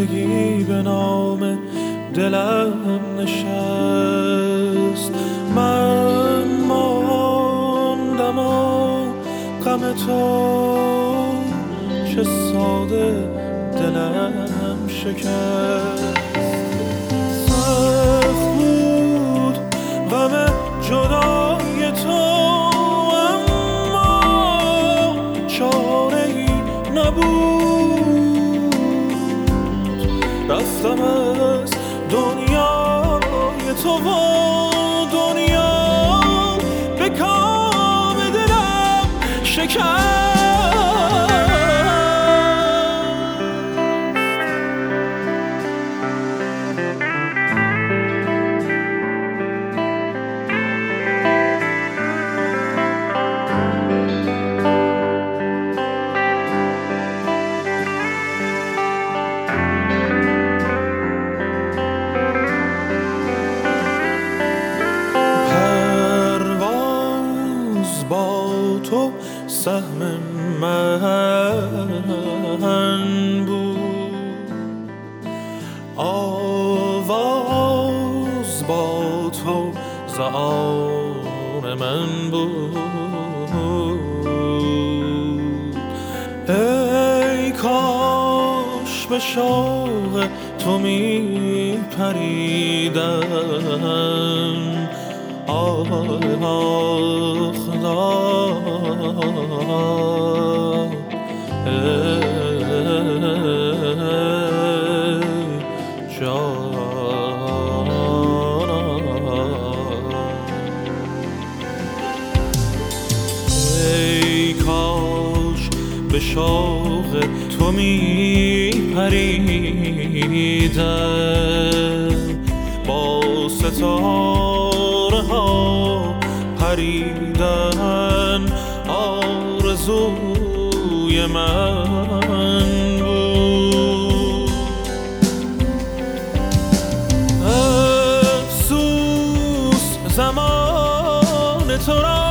زندگی به نام دلم نشست. من ماندم و غم تو چه ساده دلم شکست. سخت بود غم جدای تو، اما چاره‌ای نبود. رفتم از دنیای تو و دنیا به کام دلم شکست. تو سهم من بود، آواز با تو زآن من بود. ای کاش به شوق تو می پریدم، ای کاش به شوق تو می پریدم، با ستاره ها پریدن آرزوی من بود. افسوس زمان تو را